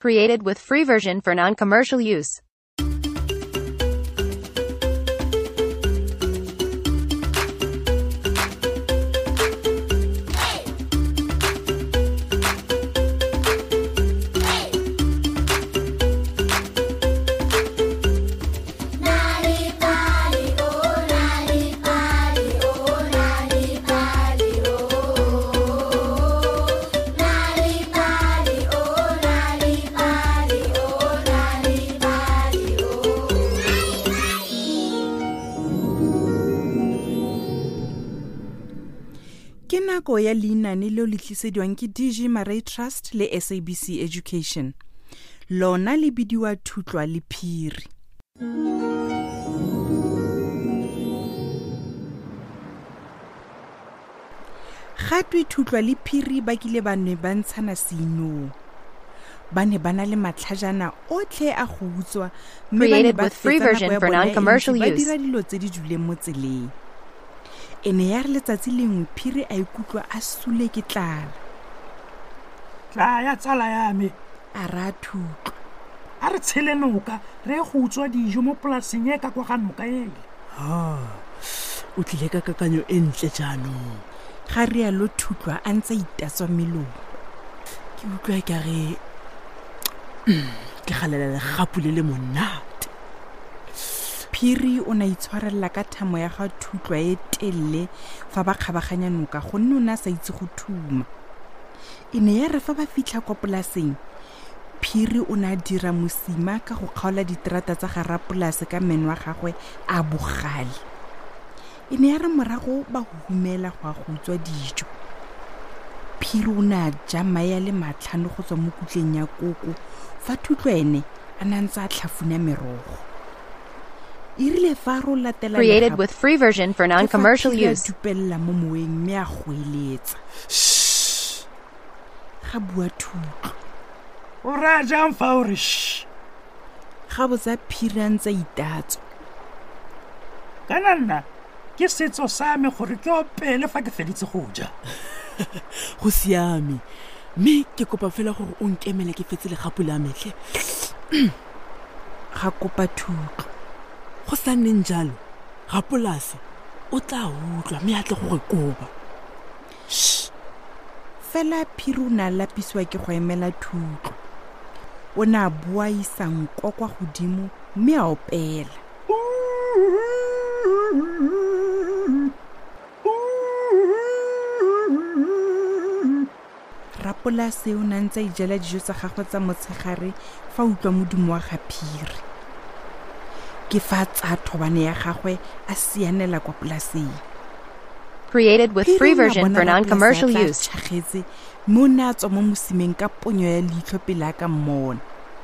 Created with free version for non-commercial use. Ke nako ya leinane leo le tlisediwang ke DG Marais Trust le SABC Education. Lona le bidiwa Thutlwa le Phiri. Gatwe Thutlwa le Phiri ba kile ba ne ba ntshana seinong. Ba ne ba na le matlhajana otlhe a go utswa mme ba ne ba Created with free version for non-commercial ba use. dira dilo tse di juleng mo tseleng. Ene ya re letsatsi lengwe Phiri a ikutlwa a sule ke tlala. Tlaya tsala ya me, A ra Thutlwa. a re tshele noka re go utswa dijo mo polaseng e ka kwa ga noka ele. O tlile ka kakanyo e ntle jaanong. Ga rialo Thutlwa a ntse a itatswa melomo. Ke utlwa e ka re ke galela legapu le le monate. Phiri o na itshwarella ka thamo ya ga Thutlwa e telle fa ba kgabaganya noka gonne o na sa itse go thuma. Ene ya re fa ba fitlha kwa polaseng, Phiri o na dira mosima ka go kgaola diterata tsa ga rapolase ka meno wa gagwe a bogale. Ene ya re morago ba humela go a go utswa dijo. Phiri o na ja maya le matlhano go tswa mo kutleng ya koko fa Thutlwa ene a nantsa a tlhafuna merogo. Irile fa ro latela Created with free version for non-commercial use. Dupella mo moeng me a goeletsa. Ga bua Thutlwa. O ra jang fa o re shh. Ga botsa Phiri a ntse a itatswa. Kana nna ke setso sa me gore ke opele fa ke feditse go ja. Go siame. Mme ke kopa fela gore o nkemele ke fetse legapu la metlhe. Ga kopa Thutlwa. Go sa nneng jalo, rapolase o tla utlwa mme a tle go re koba. Fela Phiri o na lapiswa ke go emela Thutlwa. O na bua isang kwa godimo mme a opela. Rapolase o na ntse a ijela dijo tsa gagwe tsa motshegare fa utlwa modumo wa ga Phiri. Ke fa tsa thobane ya gagwe a sianela kwa polaseng. Created with free version for non-commercial use. Tshagetse mo na tswa mo mosimeng ka ponyo ya leitlho pele a ka mmona.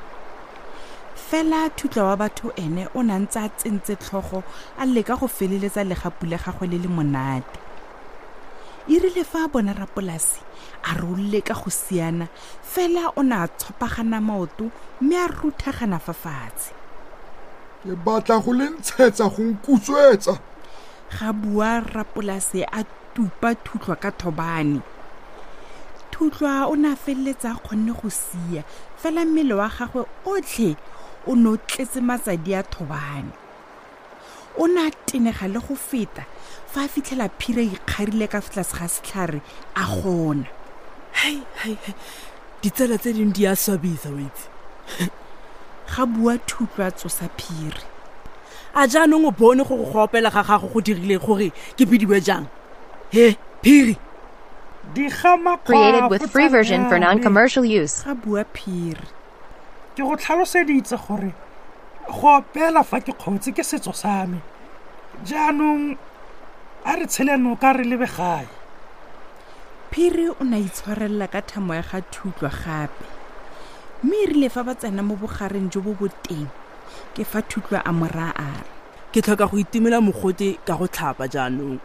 Fela Thutlwa wa batho ene o na ntse a tsentse tlhogo a leka go feleletsa legapu le gagwe le le monate. Irile fa a bona rapolase a rolle ka go siana fela o na tshopagana maoto mme a ruthagana fa fatshe. Ke batla go le ntshetsa go nkutswetsa. Ga bua rapolase a tupa Thutlwa ka thobane. Thutlwa o na feleletsa a kgonne go sia fela mmele wa gagwe otlhe o no tletse matsadi a thobane. O na tenega le go feta fa a fitlhela Phiri a ikgarile ka tlase ga setlhare a gona. Hai, ditsela tse dingwe di a swabisa o itse. Ga bua Thutlwa tsosa Phiri. A jaanong o bone go go opela ga gago go dirile gore ke bidiwe jang. He, Phiri. Di gama Created with free version for non-commercial use. Ga bua Phiri. Ke go tlhaloseditse gore go opela fa ke kgotse ke setso sa me. Jaanong a re tshele noka re lebe gae. Phiri o na itshwarella ka thamo ya ga Thutlwa gape. Mme irile fa ba tsena mo bogareng jo bo boteng ke fa Thutlwa a mora a re. Ke tlhoka go itimela mogote ka go tlhapa jaanong.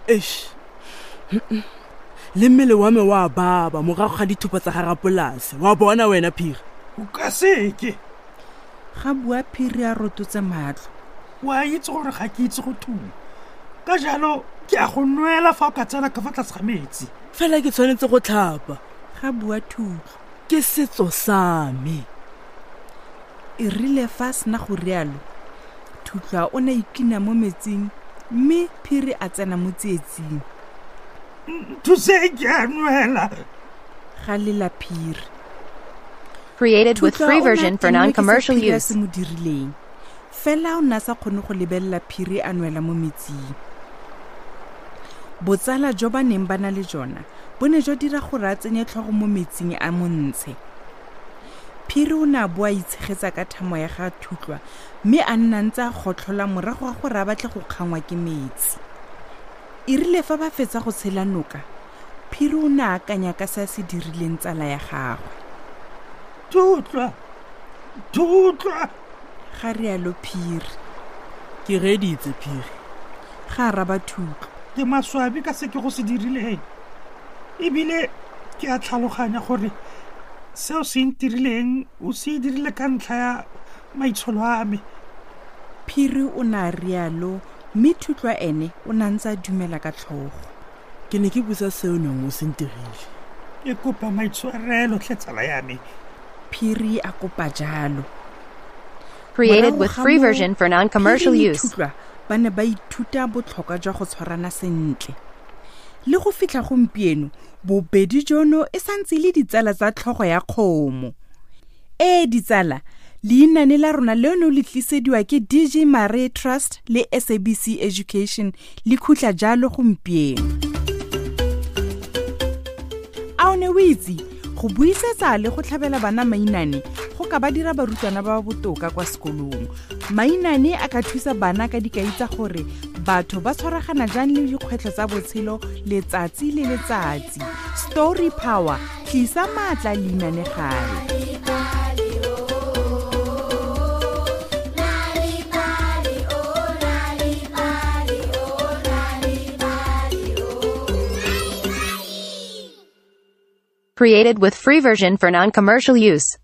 Le mmele wa me wa baba morago ga dithupa tsa ga rapolase. Wa bona wena Phiri? O ka seke. Ga bua Phiri a rototse matlho. Wa itse gore ga ke itse go thuma. Ka jalo ke a go nwela fa o ka tsena ka fa tlase ga metsi. Fela ke tshwanetse go tlhapa. Ga bua Thutlwa. Ke setso sa me. e rile fa a sena go rialo Thutlwa o ne ikina mo metsing mme Phiri a tsena mo tsietsing thuse ke a nwela ga lela Phiri Created with free version for non-commercial use. mo dirileng fela o na sa kgone go lebella Phiri a nwela mo metsing botsala jo ba neng ba na le jona bo ne jo dira gore a tsenye tlhogo mo metsing a montshe Phiri o na boa itshegetsa ka thamo ya ga Thutlwa mme a nna ntse a gotlhola morago ga gore a batle go kgangwa ke metsi e rile fa ba fetsa go tshela noka Phiri o ne a akanya ka se se dirileng tsala ya gagwe Thutlwa ga rialo Phiri ke reditse Phiri ga araba Thutlwa ke maswabi ka se ke go se dirileng ebile ke a tlhaloganya gore seo se ntirileng o se dirile ka ntlha ya maitsholo a me Phiri o na rialo mme Thutlwa ene o na ntse a dumela ka tlhogo ke ne ke busa seo neng o se ntirile ke kopa maitshwarelo tle tsala ya me Phiri a kopa jalo Created with free version for non-commercial Phiri le use. Thutlwa ba ne ba ithuta botlhokwa jwa go tshwarana sentle le go fitlha gompieno bobedi jono e santse le ditsala tsa tlhogo ya kgomo ditsala leinane la rona leno le tlisediwa ke DJ Marie Trust le SABC Education le khutla jalo gompieno a o ne o itse go buisetsa le go tlhabela bana mainane go ka ba dira barutwana ba botoka kwa sekolong mainane a ka thusa bana ka dikai tsa gore batho ba tshwaragana jang le dikgwetlho tsa botshelo letsatsi le letsatsi story power tlisa maatla leinane gale Created with free version for non-commercial use.